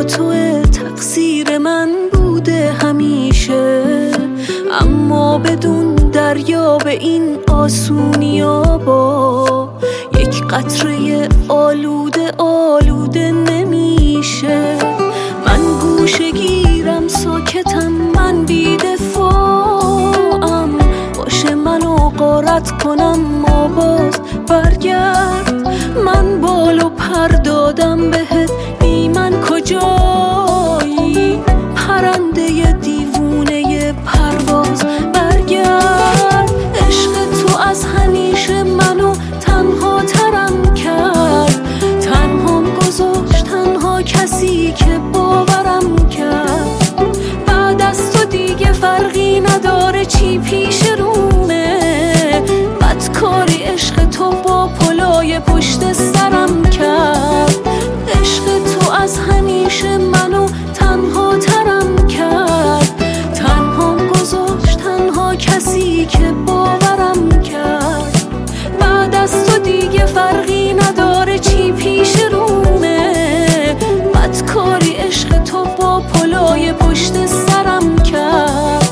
توه، تقصیر من بوده همیشه، اما بدون دریا به این آسونیا با یک قطره آلوده آلوده نمیشه. من گوشه گیرم، ساکتم، من بی‌دفاعم، باشه منو غارت کنم ما باز برگرد. من بال و پر دادم بهت، بی من کجایی؟ پرنده دیوونه پرواز برگرد. عشق تو از همیشه منو تنها ترم کرد، تنهام گذاشت، تنها کسی که باورم کرد. بعد از تو دیگه فرقی نداره چی پیش رومه، بدکاری عشق تو با پلای پشت سرم کرد. عشق تو از همیشه منو تنها ترم کرد، تنهام گذاشت، تنها کسی که باورم کرد. بعد از تو دیگه فرقی نداره چی پیش رومه، بدکاری عشق تو با پلای پشت سرم کرد.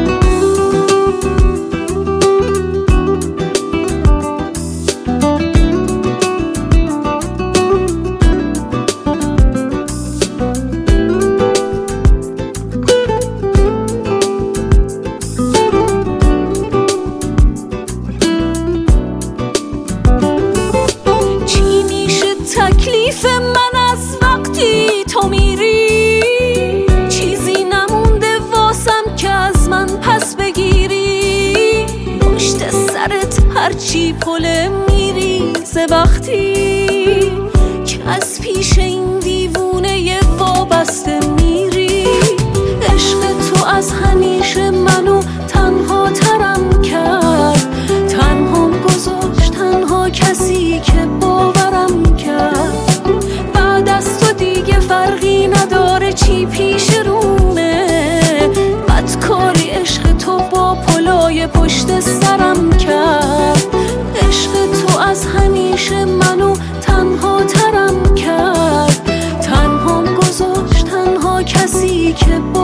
تکلیف من از وقتی تو میری، چیزی نمونده واسم که از من پس بگیری. پشت سرت هرچی پله میریزه وقتی که از پیش این دیوونه وابسته میری. عشق تو از همیشه منو تنها ترم کرد، تنهام گذاشت، تنها کسی که باورم کرد. بعد از تو دیگه فرقی نداره چی پیش رومه، بدکاری عشق تو با پلای پشت سرم کرد. عشق تو از همیشه منو تنها ترم کرد، تنهام گذاشت، تنها کسی که